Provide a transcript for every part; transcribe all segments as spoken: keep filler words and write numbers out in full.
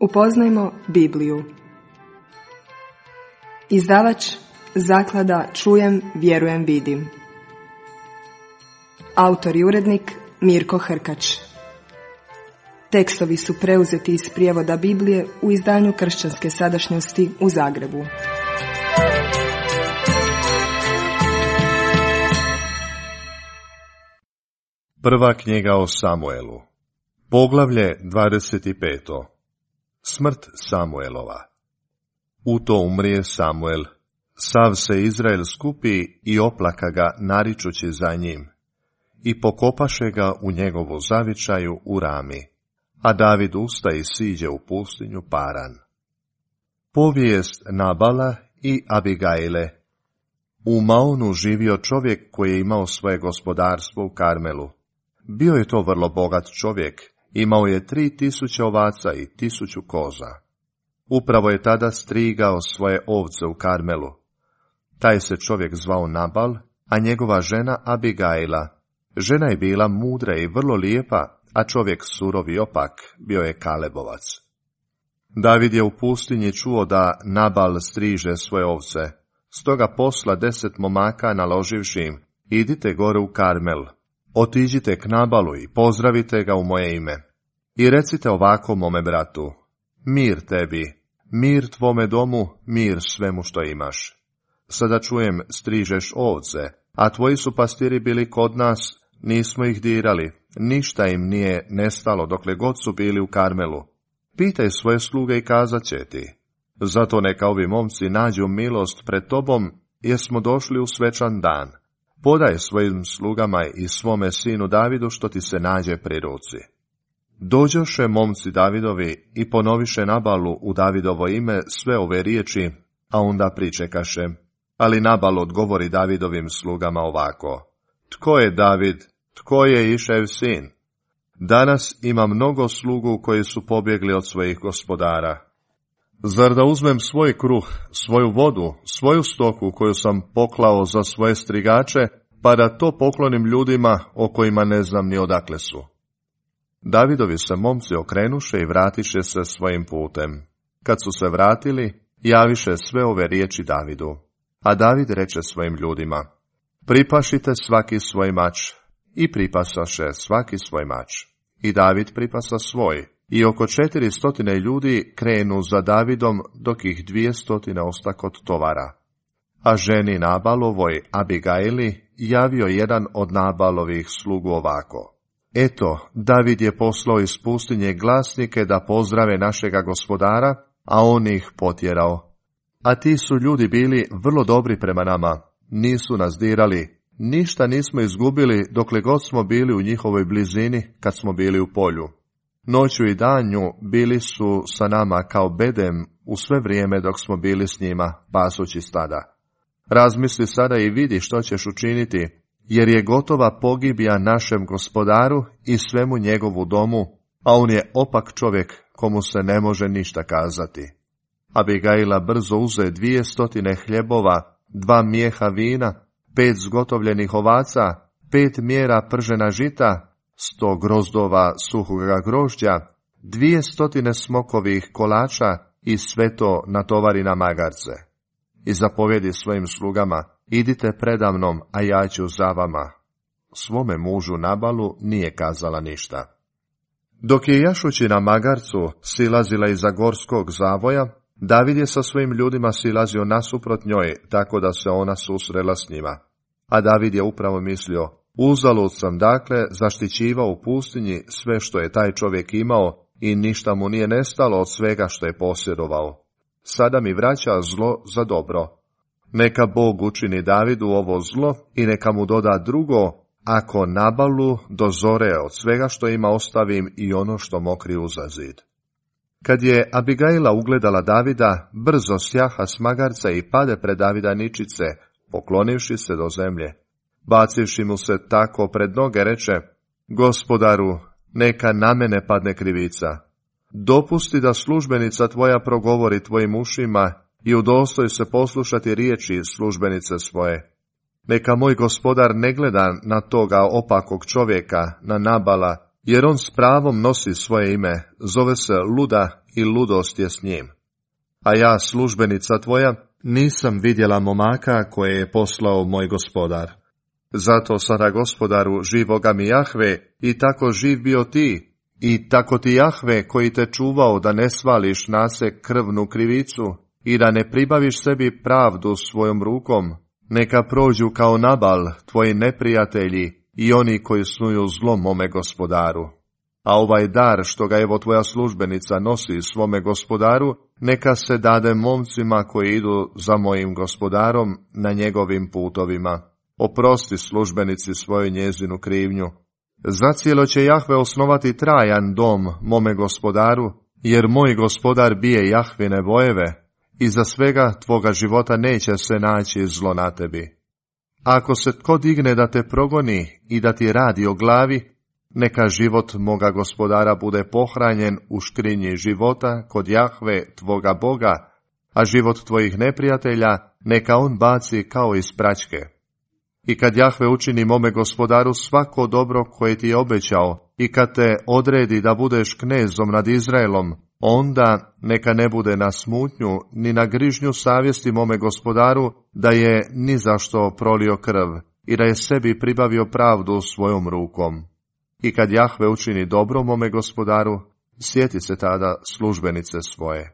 Upoznajmo Bibliju. Izdavač Zaklada Čujem, vjerujem, vidim. Autor i urednik Mirko Hrkač. Tekstovi su preuzeti iz prijevoda Biblije u izdanju Kršćanske sadašnjosti u Zagrebu. Prva knjiga o Samuelu. Poglavlje dvadeset pet. Smrt Samuelova. U to umrije Samuel. Sav se Izrael skupi i oplaka ga naričući za njim. I pokopaše ga u njegovu zavičaju u Rami. A David usta i siđe u pustinju Paran. Povijest Nabala i Abigajle. U Maonu živio čovjek koji je imao svoje gospodarstvo u Karmelu. Bio je to vrlo bogat čovjek, imao je tri tisuće ovaca i tisuću koza. Upravo je tada strigao svoje ovce u Karmelu. Taj se čovjek zvao Nabal, a njegova žena Abigajla. Žena je bila mudra i vrlo lijepa, a čovjek surov i opak, bio je Kalebovac. David je u pustinji čuo da Nabal striže svoje ovce, stoga posla deset momaka naloživši im, idite gore u Karmel, otiđite k Nabalu i pozdravite ga u moje ime. I recite ovako mome bratu, mir tebi, mir tvome domu, mir svemu što imaš. Sada čujem, strižeš ovce, a tvoji su pastiri bili kod nas, nismo ih dirali, ništa im nije nestalo dokle god su bili u Karmelu. Pitaj svoje sluge i kazat će ti. Zato neka ovi momci nađu milost pred tobom, jer smo došli u svečan dan. Podaj svojim slugama i svome sinu Davidu što ti se nađe pri ruci. Dođoše momci Davidovi i ponoviše Nabalu u Davidovo ime sve ove riječi, a onda pričekaše. Ali Nabal odgovori Davidovim slugama ovako. Tko je David? Tko je Išev sin? Danas ima mnogo slugu koji su pobjegli od svojih gospodara. Zar da uzmem svoj kruh, svoju vodu, svoju stoku koju sam poklao za svoje strigače, pa da to poklonim ljudima o kojima ne znam ni odakle su? Davidovi se momci okrenuše i vratiše se svojim putem. Kad su se vratili, javiše sve ove riječi Davidu. A David reče svojim ljudima, pripašite svaki svoj mač. I pripasaše svaki svoj mač. I David pripasa svoj. I oko četiri stotine ljudi krenu za Davidom, dok ih dvije stotine osta kod tovara. A ženi Nabalovoj, Abigajli, javio jedan od Nabalovih slugu ovako. Eto, David je poslao iz pustinje glasnike da pozdrave našega gospodara, a on ih potjerao. A ti su ljudi bili vrlo dobri prema nama, nisu nas dirali, ništa nismo izgubili dokle god smo bili u njihovoj blizini kad smo bili u polju. Noću i danju bili su sa nama kao bedem u sve vrijeme dok smo bili s njima, pasući stada. Razmisli sada i vidi što ćeš učiniti, jer je gotova pogibija našem gospodaru i svemu njegovu domu, a on je opak čovjek komu se ne može ništa kazati. Abigajla brzo uze dvije stotine hljebova, dva mijeha vina, pet zgotovljenih ovaca, pet mjera pržena žita, sto grozdova suhoga grožđa, dvije stotine smokovih kolača i sve to natovari na magarce. I zapovjedi svojim slugama, idite predamnom, a ja ću za vama. Svome mužu Nabalu nije kazala ništa. Dok je jašući na magarcu silazila iza gorskog zavoja, David je sa svojim ljudima silazio nasuprot njoj, tako da se ona susrela s njima. A David je upravo mislio, uzalud sam dakle zaštićivao u pustinji sve što je taj čovjek imao i ništa mu nije nestalo od svega što je posjedovao. Sada mi vraća zlo za dobro. Neka Bog učini Davidu ovo zlo i neka mu doda drugo, ako Nabalu dozore od svega što ima ostavim i ono što mokri uza zid. Kad je Abigajla ugledala Davida, brzo sjaha s magarca i pade pred Davida ničice, poklonivši se do zemlje. Bacivši mu se tako pred noge, reče, gospodaru, neka na mene padne krivica. Dopusti da službenica tvoja progovori tvojim ušima i udostoj se poslušati riječi službenice svoje. Neka moj gospodar ne gleda na toga opakog čovjeka, na Nabala, jer on s pravom nosi svoje ime, zove se Luda i ludost je s njim. A ja, službenica tvoja, nisam vidjela momaka koje je poslao moj gospodar. Zato sada, gospodaru, živoga mi Jahve, i tako živ bio ti, i tako ti Jahve koji te čuvao da ne svališ na se krvnu krivicu i da ne pribaviš sebi pravdu svojom rukom, neka prođu kao Nabal tvoji neprijatelji i oni koji snuju zlo mome gospodaru. A ovaj dar što ga evo tvoja službenica nosi svome gospodaru, neka se dade momcima koji idu za mojim gospodarom na njegovim putovima. Oprosti službenici svoju njezinu krivnju. Zacijelo će Jahve osnovati trajan dom mome gospodaru, jer moj gospodar bije Jahvine vojeve, i za svega tvoga života neće se naći zlo na tebi. Ako se tko digne da te progoni i da ti radi o glavi, neka život moga gospodara bude pohranjen u škrinji života kod Jahve tvoga Boga, a život tvojih neprijatelja neka on baci kao iz praćke. I kad Jahve učini mome gospodaru svako dobro koje ti je obećao, i kad te odredi da budeš knezom nad Izraelom, onda neka ne bude na smutnju ni na grižnju savjesti mome gospodaru da je ni zašto prolio krv i da je sebi pribavio pravdu svojom rukom. I kad Jahve učini dobro mome gospodaru, sjeti se tada službenice svoje.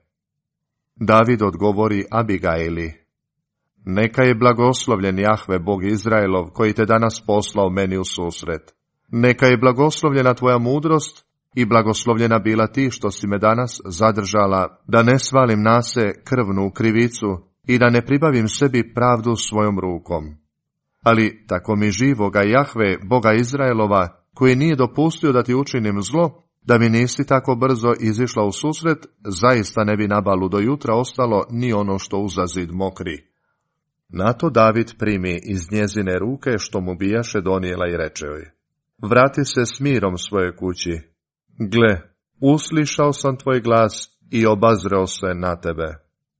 David odgovori Abigaili: Neka je blagoslovljen Jahve, Bog Izraelov, koji te danas poslao meni u susret. Neka je blagoslovljena tvoja mudrost i blagoslovljena bila ti što si me danas zadržala, da ne svalim na se krvnu krivicu i da ne pribavim sebi pravdu svojom rukom. Ali tako mi živoga Jahve, Boga Izraelova, koji nije dopustio da ti učinim zlo, da mi nisi tako brzo izišla u susret, zaista ne bi Nabalu do jutra ostalo ni ono što uza zid mokri. Na to David primi iz njezine ruke što mu bijaše donijela i reče joj: Vrati se s mirom svojoj kući. Gle, uslišao sam tvoj glas i obazreo se na tebe.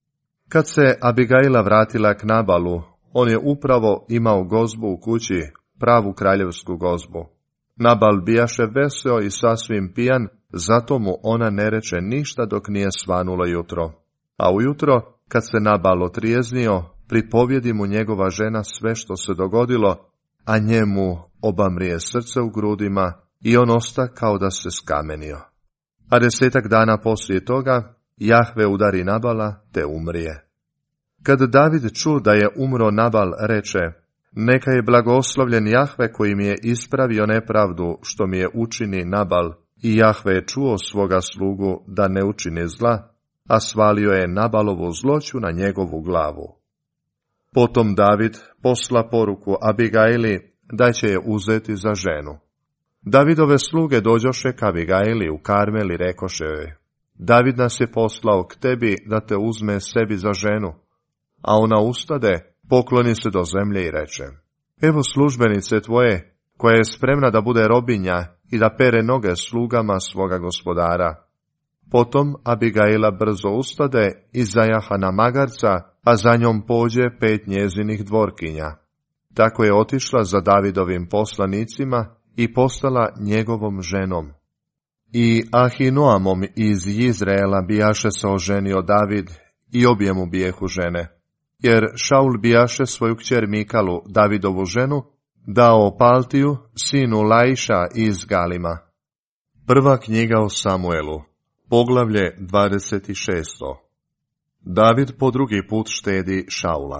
Kad se Abigaila vratila k Nabalu, on je upravo imao gozbu u kući, pravu kraljevsku gozbu. Nabal bijaše veseo i sasvim pijan, zato mu ona ne reče ništa dok nije svanulo jutro. A ujutro, kad se Nabal otrijeznio, pripovjedi mu njegova žena sve što se dogodilo, a njemu obamrije srce u grudima i on osta kao da se skamenio. A desetak dana poslije toga, Jahve udari Nabala te umrije. Kad David ču da je umro Nabal, reče: Neka je blagoslovljen Jahve koji mi je ispravio nepravdu što mi je učini Nabal, i Jahve je čuo svoga slugu da ne učini zla, a svalio je Nabalovu zloću na njegovu glavu. Potom David posla poruku Abigaili da će je uzeti za ženu. Davidove sluge dođoše k Abigaili u Karmel i rekoše joj: David nas je poslao k tebi da te uzme sebi za ženu. A ona ustade, pokloni se do zemlje i reče: Evo službenice tvoje, koja je spremna da bude robinja i da pere noge slugama svoga gospodara. Potom Abigaila brzo ustade i zajaha na magarca, a za njom pođe pet njezinih dvorkinja. Tako je otišla za Davidovim poslanicima i postala njegovom ženom. I Ahinoamom iz Izraela bijaše se oženio David i obje mu bijehu žene. Jer Šaul bijaše svoju kćer Mikalu, Davidovu ženu, dao Paltiju, sinu Laiša iz Galima. Prva knjiga o Samuelu, poglavlje dvadeset šest. David po drugi put štedi Šaula.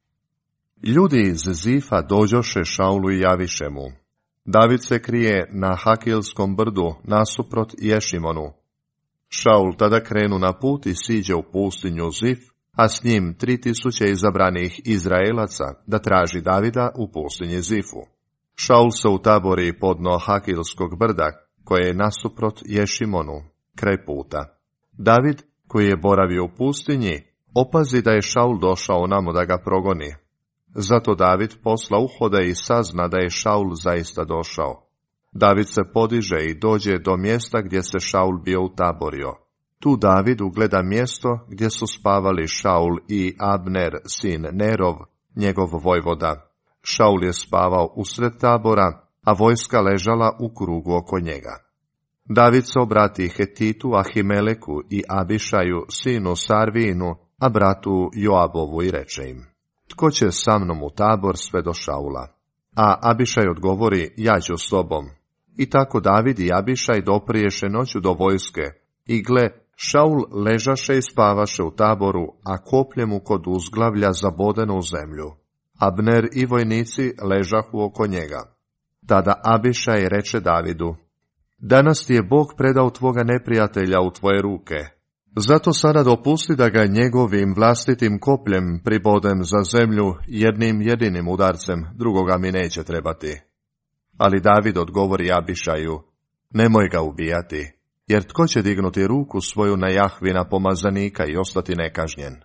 Ljudi iz Zifa dođoše Šaulu i javiše mu: David se krije na Hakilskom brdu nasuprot Ješimonu. Šaul tada krenu na put i siđe u pustinju Zif, a s njim tri tisuće izabranih Izraelaca da traži Davida u pustinji Zifu. Šaul se utabori podno Hakilskog brda, koje je nasuprot Ješimonu, kraj puta. David, koji je boravio u pustinji, opazi da je Šaul došao namo da ga progoni. Zato David posla uhode i sazna da je Šaul zaista došao. David se podiže i dođe do mjesta gdje se Šaul bio utaborio. Tu David ugleda mjesto gdje su spavali Šaul i Abner, sin Nerov, njegov vojvoda. Šaul je spavao usred tabora, a vojska ležala u krugu oko njega. David se obrati Hetitu, Ahimeleku i Abišaju, sinu Sarvinu, a bratu Joabovu i reče im: tko će sa mnom u tabor sve do Šaula? A Abišaj odgovori: ja ću s tobom. I tako David i Abišaj dopriješe noću do vojske, i gle, Šaul ležaše i spavaše u taboru, a koplje mu kod uzglavlja zabodeno u zemlju. Abner i vojnici ležahu oko njega. Tada Abišaj reče Davidu: danas ti je Bog predao tvoga neprijatelja u tvoje ruke. Zato sada dopusti da ga njegovim vlastitim kopljem pribodem za zemlju jednim jedinim udarcem, drugoga mi neće trebati. Ali David odgovori Abišaju: nemoj ga ubijati, jer tko će dignuti ruku svoju na Jahvina pomazanika i ostati nekažnjen?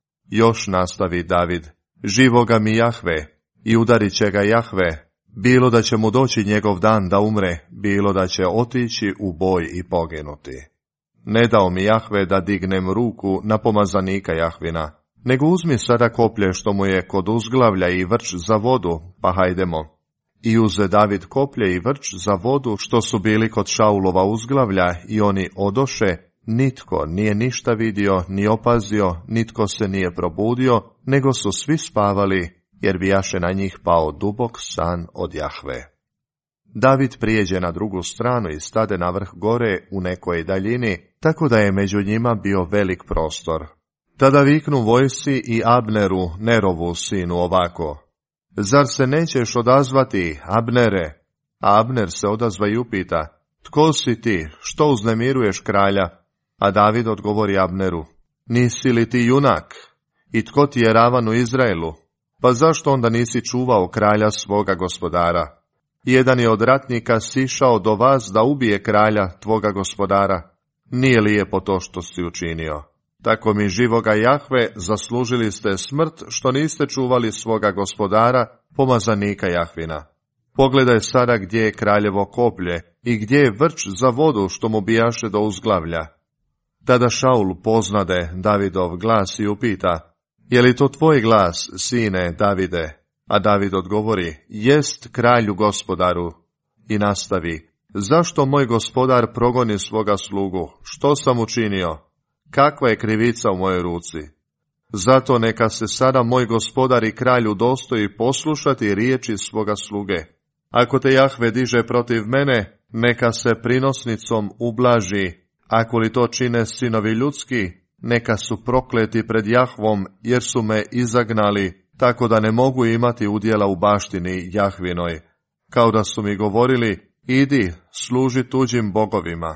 Još nastavi David: živoga mi Jahve, i udarit će ga Jahve, bilo da će mu doći njegov dan da umre, bilo da će otići u boj i poginuti. Ne dao mi Jahve da dignem ruku na pomazanika Jahvina, nego uzmi sada koplje što mu je kod uzglavlja i vrč za vodu, pa hajdemo. I uze David koplje i vrč za vodu što su bili kod Šaulova uzglavlja, i oni odoše, nitko nije ništa vidio, ni opazio, nitko se nije probudio, nego su svi spavali, jer bijaše na njih pao dubok san od Jahve. David prijeđe na drugu stranu i stade na vrh gore u nekoj daljini, tako da je među njima bio velik prostor. Tada viknu vojsci i Abneru, Nerovu sinu, ovako: zar se nećeš odazvati, Abnere? A Abner se odazva i upita: tko si ti, što uznemiruješ kralja? A David odgovori Abneru: nisi li ti junak? I tko ti je ravan u Izraelu? Pa zašto onda nisi čuvao kralja svoga gospodara? Jedan je od ratnika sišao do vas da ubije kralja tvoga gospodara. Nije lijepo to što si učinio. Tako mi živoga Jahve zaslužili ste smrt što niste čuvali svoga gospodara, pomazanika Jahvina. Pogledaj sada gdje je kraljevo koplje i gdje je vrč za vodu što mu bijaše do uzglavlja. Tada Šaul poznade Davidov glas i upita: je li to tvoj glas, sine Davide? A David odgovori: jest, kralju gospodaru. I nastavi: zašto moj gospodar progoni svoga slugu? Što sam učinio? Kakva je krivica u mojoj ruci? Zato neka se sada moj gospodar i kralju dostoji poslušati riječi svoga sluge. Ako te Jahve diže protiv mene, neka se prinosnicom ublaži. Ako li to čine sinovi ljudski, neka su prokleti pred Jahvom, jer su me izagnali, tako da ne mogu imati udjela u baštini Jahvinoj. Kao da su mi govorili: idi, služi tuđim bogovima.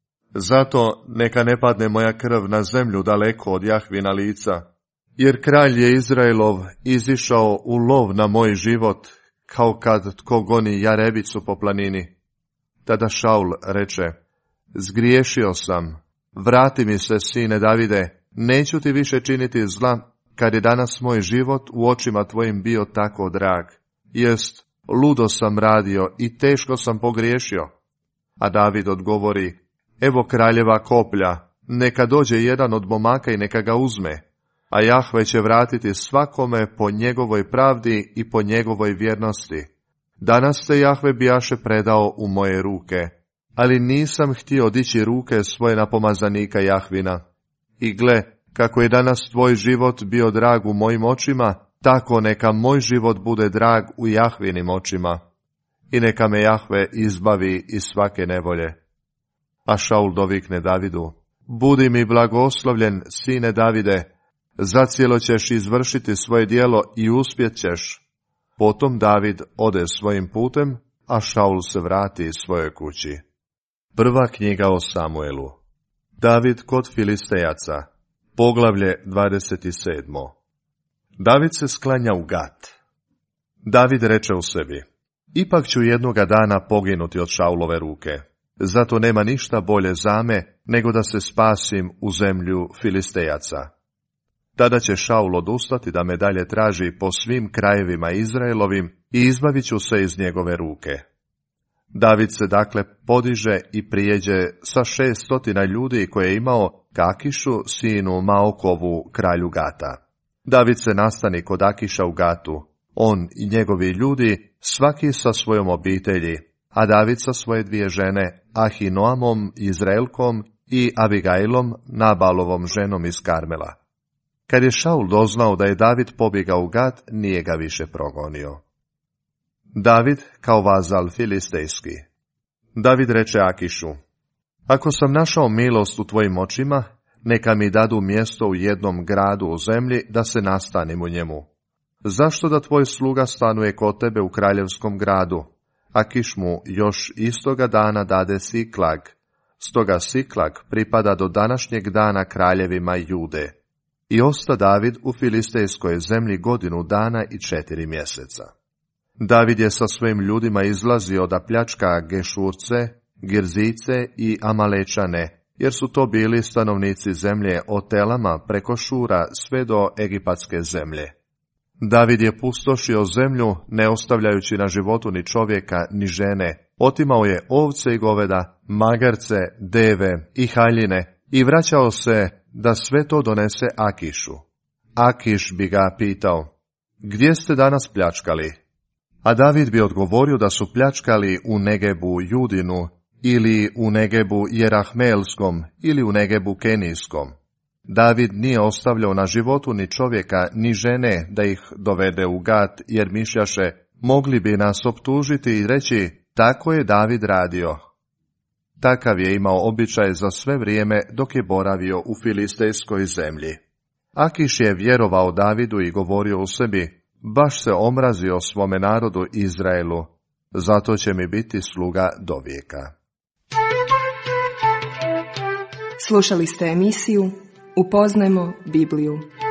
Zato neka ne padne moja krv na zemlju daleko od Jahvina lica, jer kralj je Izraelov izišao u lov na moj život, kao kad tko goni jarebicu po planini. Tada Šaul reče: zgriješio sam, vrati mi se, sine Davide, neću ti više činiti zla, kad je danas moj život u očima tvojim bio tako drag. Jest, ludo sam radio i teško sam pogriješio. A David odgovori: evo kraljeva koplja, neka dođe jedan od momaka i neka ga uzme, a Jahve će vratiti svakome po njegovoj pravdi i po njegovoj vjernosti. Danas se Jahve bijaše predao u moje ruke, ali nisam htio dići ruke svoje na pomazanika Jahvina. I gle, kako je danas tvoj život bio drag u mojim očima, tako neka moj život bude drag u Jahvinim očima. I neka me Jahve izbavi iz svake nevolje. A Šaul dovikne Davidu: budi mi blagoslovljen, sine Davide, zacijelo ćeš izvršiti svoje djelo i uspjet ćeš. Potom David ode svojim putem, a Šaul se vrati svojoj kući. Prva knjiga o Samuelu. David kod Filistejaca. Poglavlje dvadeset sedam. David se sklanja u Gat. David reče u sebi: ipak ću jednoga dana poginuti od Šaulove ruke. Zato nema ništa bolje za me, nego da se spasim u zemlju Filistejaca. Tada će Šaul odustati da me dalje traži po svim krajevima Izraelovim i izbavit ću se iz njegove ruke. David se dakle podiže i prijeđe sa šeststotina ljudi koje je imao k Akišu, sinu Maokovu, kralju Gata. David se nastani kod Akiša u Gatu, on i njegovi ljudi, svaki sa svojom obitelji, a David sa svoje dvije žene, Ahinoamom, Izraelkom i Abigailom, Nabalovom ženom iz Karmela. Kad je Šaul doznao da je David pobjegao u Gat, nije ga više progonio. David kao vazal filistejski. David reče Akišu: Ako sam našao milost u tvojim očima, neka mi dadu mjesto u jednom gradu u zemlji da se nastanim u njemu. Zašto da tvoj sluga stanuje kod tebe u kraljevskom gradu? Akiš mu još istoga dana dade Siklag. Stoga Siklag pripada do današnjeg dana kraljevima Jude. I osta David u filistejskoj zemlji godinu dana i četiri mjeseca. David je sa svojim ljudima izlazio da pljačka Gešurce, Girzice i Amalečane, jer su to bili stanovnici zemlje od Telama preko Šura sve do egipatske zemlje. David je pustošio zemlju, ne ostavljajući na životu ni čovjeka, ni žene. Otimao je ovce i goveda, magarce, deve i haljine i vraćao se da sve to donese Akišu. Akiš bi ga pitao: Gdje ste danas pljačkali? A David bi odgovorio da su pljačkali u Negebu Judinu, ili u Negebu Jerahmeelskom, ili u Negebu Kenijskom. David nije ostavljao na životu ni čovjeka, ni žene da ih dovede u Gat, jer mišljaše: mogli bi nas optužiti i reći: tako je David radio. Takav je imao običaj za sve vrijeme dok je boravio u filistejskoj zemlji. Akiš je vjerovao Davidu i govorio u sebi: baš se omrazio svome narodu Izraelu, zato će mi biti sluga do vijeka. Slušali ste emisiju Upoznajmo Bibliju.